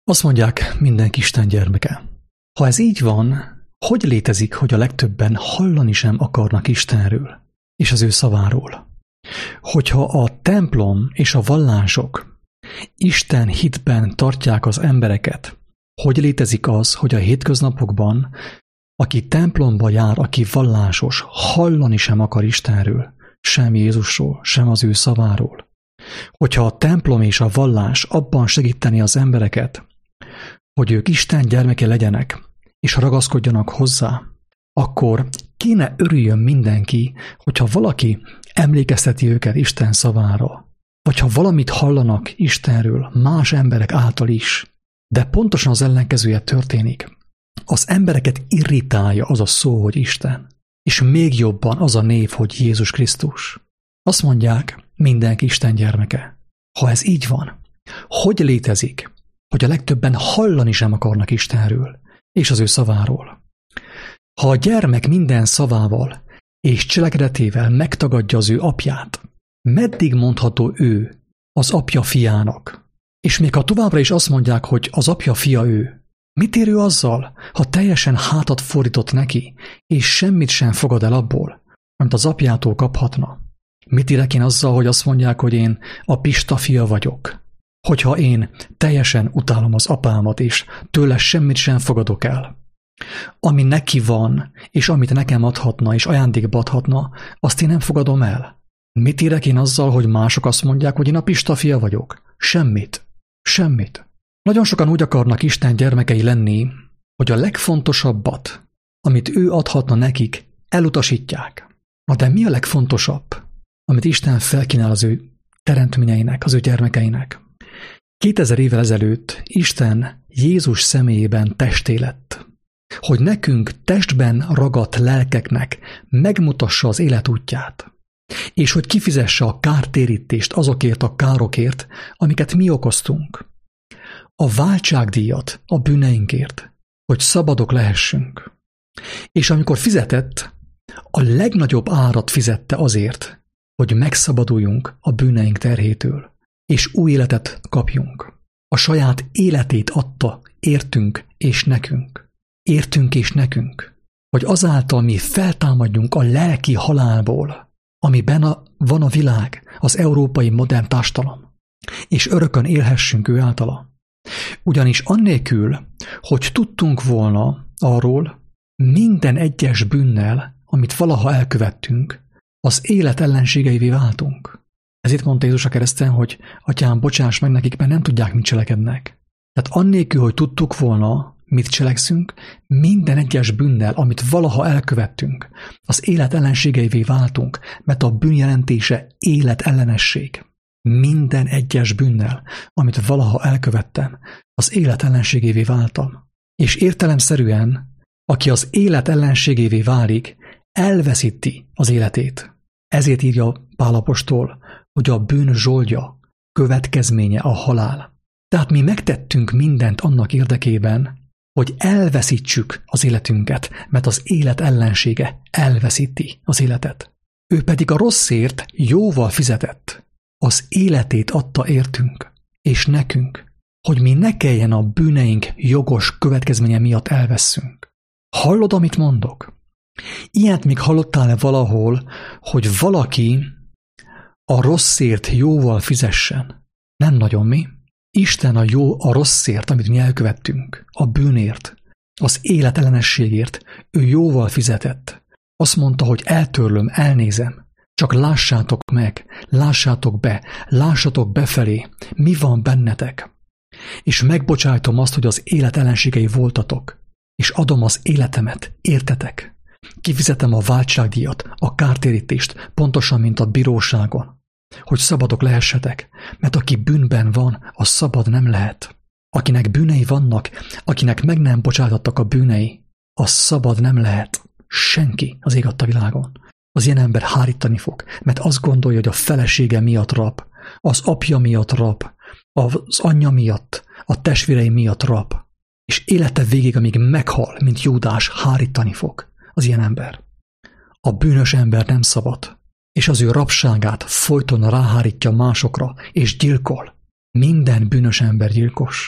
Azt mondják, mindenki Isten gyermeke. Ha ez így van, hogy létezik, hogy a legtöbben hallani sem akarnak Istenről és az ő szaváról? Hogyha a templom és a vallások Isten hitben tartják az embereket, hogy létezik az, hogy a hétköznapokban, aki templomba jár, aki vallásos, hallani sem akar Istenről, sem Jézusról, sem az ő szaváról? Hogyha a templom és a vallás abban segíteni az embereket, hogy ők Isten gyermeke legyenek, és ragaszkodjanak hozzá, akkor kéne örüljön mindenki, hogyha valaki emlékezteti őket Isten szavára, vagy ha valamit hallanak Istenről más emberek által is, de pontosan az ellenkezője történik. Az embereket irritálja az a szó, hogy Isten, és még jobban az a név, hogy Jézus Krisztus. Azt mondják, mindenki Isten gyermeke. Ha ez így van, hogy létezik, hogy a legtöbben hallani sem akarnak Istenről és az ő szaváról? Ha a gyermek minden szavával és cselekedetével megtagadja az ő apját, meddig mondható ő az apja fiának? És még ha továbbra is azt mondják, hogy az apja fia ő, mit ér ő azzal, ha teljesen hátat fordított neki, és semmit sem fogad el abból, amit az apjától kaphatna? Mit érek én azzal, hogy azt mondják, hogy én a Pista fia vagyok? Hogyha én teljesen utálom az apámat, és tőle semmit sem fogadok el. Ami neki van, és amit nekem adhatna, és ajándékba adhatna, azt én nem fogadom el. Mit érek én azzal, hogy mások azt mondják, hogy én a Pista fia vagyok? Semmit. Semmit. Nagyon sokan úgy akarnak Isten gyermekei lenni, hogy a legfontosabbat, amit ő adhatna nekik, elutasítják. Na de mi a legfontosabb, amit Isten felkínál az ő teremtményeinek, az ő gyermekeinek? 2000 évvel ezelőtt Isten Jézus személyében testé lett, hogy nekünk testben ragadt lelkeknek megmutassa az élet útját, és hogy kifizesse a kártérítést azokért a károkért, amiket mi okoztunk. A váltságdíjat a bűneinkért, hogy szabadok lehessünk. És amikor fizetett, a legnagyobb árat fizette azért, hogy megszabaduljunk a bűneink terhétől, és új életet kapjunk. A saját életét adta értünk és nekünk. Értünk és nekünk. Hogy azáltal mi feltámadjunk a lelki halálból, amiben van a világ, az európai modern társadalom, és örökön élhessünk ő általa. Ugyanis annélkül, hogy tudtunk volna arról, minden egyes bűnnel, amit valaha elkövettünk, az élet ellenségeivé váltunk. Ezért mondta Jézus a kereszten, hogy Atyám, bocsáss meg nekik, mert nem tudják, mit cselekednek. Tehát annélkül, hogy tudtuk volna, mit cselekszünk, minden egyes bűnnel, amit valaha elkövettünk, az élet ellenségeivé váltunk, mert a bűn jelentése élet ellenesség. Minden egyes bűnnel, amit valaha elkövettem, az élet ellenségévé váltam. És értelemszerűen, aki az élet ellenségévé válik, elveszíti az életét. Ezért írja Pál apostol, hogy a bűn zsoldja, következménye a halál. Tehát mi megtettünk mindent annak érdekében, hogy elveszítsük az életünket, mert az élet ellensége elveszíti az életet. Ő pedig a rosszért jóval fizetett. Az életét adta értünk, és nekünk, hogy mi ne kelljen a bűneink jogos következménye miatt elvesszünk. Hallod, amit mondok? Ilyet még hallottál-e valahol, hogy valaki a rosszért jóval fizessen? Nem nagyon, mi? Isten a rosszért, amit mi elkövettünk, a bűnért, az élet ellenességért, ő jóval fizetett. Azt mondta, hogy eltörlöm, elnézem, csak lássátok meg, lássátok be, lássatok befelé, mi van bennetek. És megbocsájtom azt, hogy az élet ellenségei voltatok, és adom az életemet, értetek? Kifizetem a váltságdíjat, a kártérítést, pontosan, mint a bíróságon, hogy szabadok lehessetek, mert aki bűnben van, az szabad nem lehet. Akinek bűnei vannak, akinek meg nem bocsátottak a bűnei, az szabad nem lehet. Senki az ég adta világon. Az ilyen ember hárítani fog, mert azt gondolja, hogy a felesége miatt rab, az apja miatt rab, az anyja miatt, a testvérei miatt rab, és élete végig, amíg meghal, mint Júdás, hárítani fog az ilyen ember. A bűnös ember nem szabad, és az ő rabságát folyton ráhárítja másokra, és gyilkol. Minden bűnös ember gyilkos.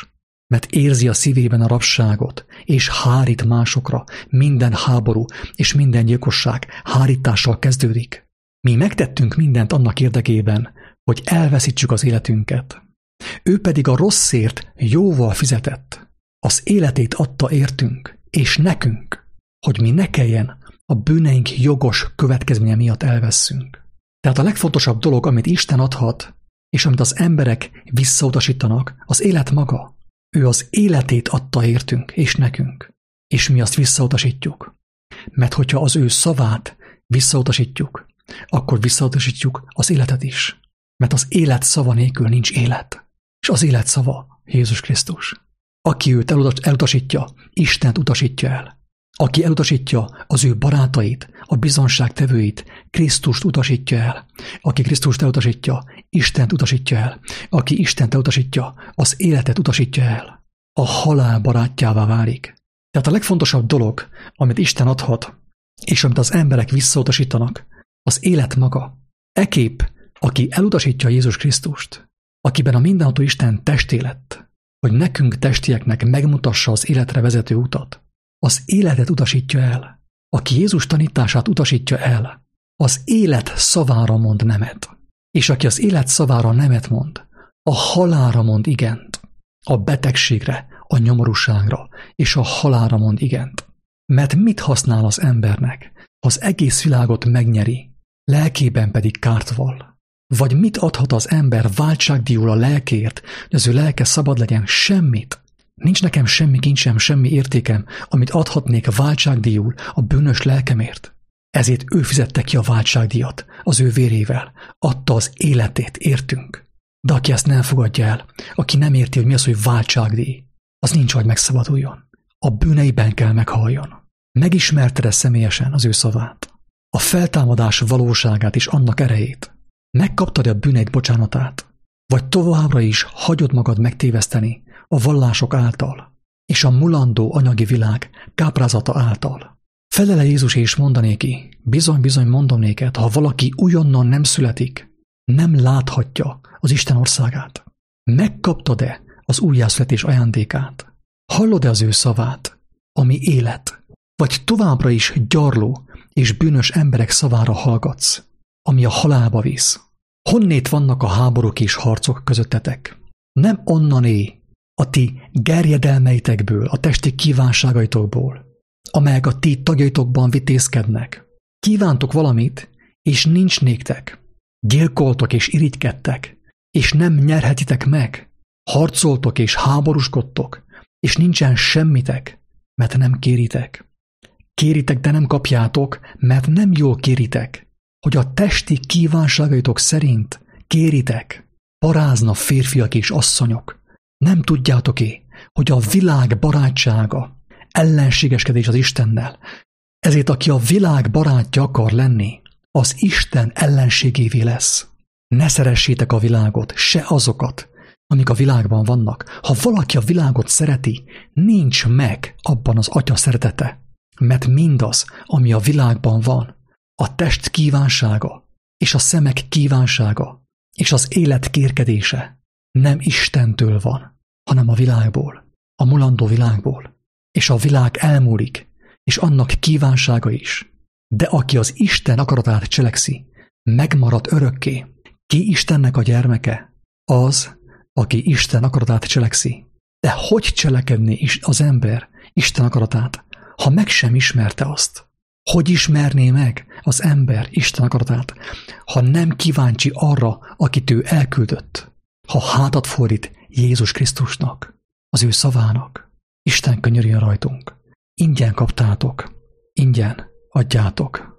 mert érzi a szívében a rabságot, és hárít másokra. Minden háború és minden gyilkosság hárítással kezdődik. Mi megtettünk mindent annak érdekében, hogy elveszítsük az életünket. Ő pedig a rosszért jóval fizetett. Az életét adta értünk, és nekünk, hogy mi ne kelljen a bűneink jogos következménye miatt elvesszünk. Tehát a legfontosabb dolog, amit Isten adhat, és amit az emberek visszautasítanak, az élet maga. Ő az életét adta értünk, és nekünk, és mi azt visszautasítjuk. Mert hogyha az ő szavát visszautasítjuk, akkor visszautasítjuk az életet is. Mert az élet szava nélkül nincs élet. És az élet szava Jézus Krisztus. Aki őt elutasítja, Istent utasítja el. Aki elutasítja az ő barátait, a bizonságtevőit, Krisztust utasítja el. Aki Krisztust elutasítja, Istent utasítja el. Aki Istent elutasítja, az életet utasítja el. A halál barátjává válik. Tehát a legfontosabb dolog, amit Isten adhat, és amit az emberek visszautasítanak, az élet maga. Ekképp, aki elutasítja Jézus Krisztust, akiben a mindenható Isten testé lett, hogy nekünk testieknek megmutassa az életre vezető utat, az életet utasítja el. Aki Jézus tanítását utasítja el, az élet szavára mond nemet. És aki az élet szavára nemet mond, a halálra mond igent. A betegségre, a nyomorúságra és a halálra mond igent. Mert mit használ az embernek, ha az egész világot megnyeri, lelkében pedig kárt vall? Vagy mit adhat az ember váltságdíjul a lelkért, hogy az ő lelke szabad legyen? Semmit. Nincs nekem semmi kincsem, semmi értékem, amit adhatnék váltságdíjul a bűnös lelkemért. Ezért ő fizette ki a váltságdíjat az ő vérével, adta az életét, értünk. De aki ezt nem fogadja el, aki nem érti, hogy mi az, hogy váltságdíj, az nincs, hogy megszabaduljon. A bűneiben kell meghalljon. Megismerted-e személyesen az ő szavát? A feltámadás valóságát és annak erejét? Megkaptad-e a bűneid bocsánatát? Vagy továbbra is hagyod magad megtéveszteni a vallások által, és a mulandó anyagi világ káprázata által? Felele Jézus és mondanéki, bizony mondom néked, ha valaki újonnan nem születik, nem láthatja az Isten országát. Megkaptad-e az újjászületés ajándékát? Hallod-e az ő szavát, ami élet? Vagy továbbra is gyarló és bűnös emberek szavára hallgatsz, ami a halálba visz? Honnét vannak a háborúk és harcok közöttetek? Nem onnané a ti gerjedelmeitekből, a testi kívánságaitokból, amelyek a ti tagjaitokban vitézkednek. Kívántok valamit, és nincs néktek. Gyilkoltok és irigykedtek, és nem nyerhetitek meg. Harcoltok és háborúskodtok, és nincsen semmitek, mert nem kéritek. Kéritek, de nem kapjátok, mert nem jól kéritek, hogy a testi kívánságaitok szerint kéritek. Parázna férfiak és asszonyok. Nem tudjátok-é, hogy a világ barátsága ellenségeskedés az Istennel. Ezért aki a világ barátja akar lenni, az Isten ellenségévé lesz. Ne szeressétek a világot, se azokat, amik a világban vannak. Ha valaki a világot szereti, nincs meg abban az Atya szeretete. Mert mindaz, ami a világban van, a test kívánsága, és a szemek kívánsága, és az élet kérkedése nem Istentől van, hanem a világból, a mulandó világból. És a világ elmúlik, és annak kívánsága is. De aki az Isten akaratát cselekszi, megmarad örökké. Ki Istennek a gyermeke? Az, aki Isten akaratát cselekszi. De hogy cselekedni is az ember Isten akaratát, ha meg sem ismerte azt? Hogy ismerné meg az ember Isten akaratát, ha nem kíváncsi arra, akit ő elküldött? Ha hátat fordít Jézus Krisztusnak, az ő szavának? Isten könyörüljön rajtunk. Ingyen kaptátok, ingyen adjátok.